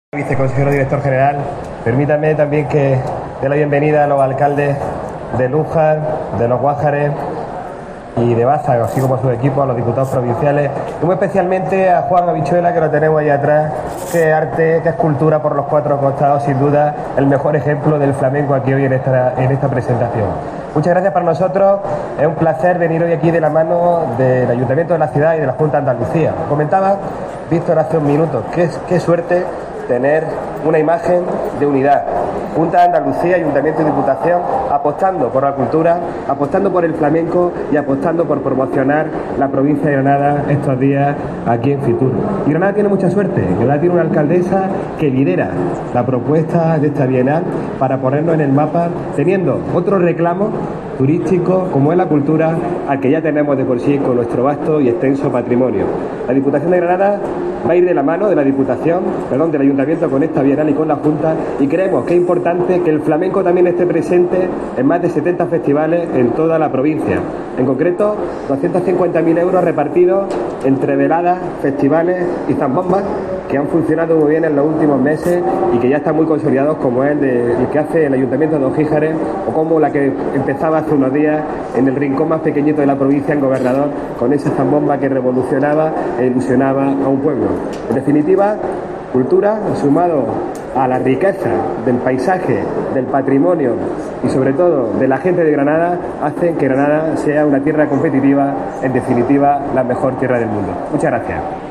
Viceconsejero Director General, permítame también que dé la bienvenida a los alcaldes de Lújar, de Los Guájares y de Baza, así como a sus equipos, a los diputados provinciales, y muy especialmente a Juan Habichuela, que lo tenemos ahí atrás, que es arte, que es cultura por los cuatro costados, sin duda el mejor ejemplo del flamenco aquí hoy en esta presentación. Muchas gracias para nosotros, es un placer venir hoy aquí de la mano del Ayuntamiento de la ciudad y de la Junta de Andalucía. Comentaba Víctor hace un minuto, qué suerte tener una imagen de unidad. Junta de Andalucía, Ayuntamiento y Diputación apostando por la cultura, apostando por el flamenco y apostando por promocionar la provincia de Granada estos días aquí en Fitur. Y Granada tiene mucha suerte. Granada tiene una alcaldesa que lidera la propuesta de esta bienal para ponernos en el mapa, teniendo otro reclamo turístico como es la cultura, al que ya tenemos de por sí con nuestro vasto y extenso patrimonio. La Diputación de Granada va a ir de la mano de la Diputación, del Ayuntamiento con esta bienal y con la Junta, y creemos que es importante que el flamenco también esté presente en más de 70 festivales en toda la provincia. En concreto, 250.000 euros repartidos entre veladas, festivales y zambombas que han funcionado muy bien en los últimos meses y que ya están muy consolidados, como es el que hace el Ayuntamiento de Ojíjares o como la que empezaba hace unos días en el rincón más pequeñito de la provincia, en Gobernador, con esa zambomba que revolucionaba e ilusionaba a un pueblo. En definitiva, cultura sumado a la riqueza del paisaje, del patrimonio y sobre todo de la gente de Granada, hacen que Granada sea una tierra competitiva, en definitiva la mejor tierra del mundo. Muchas gracias.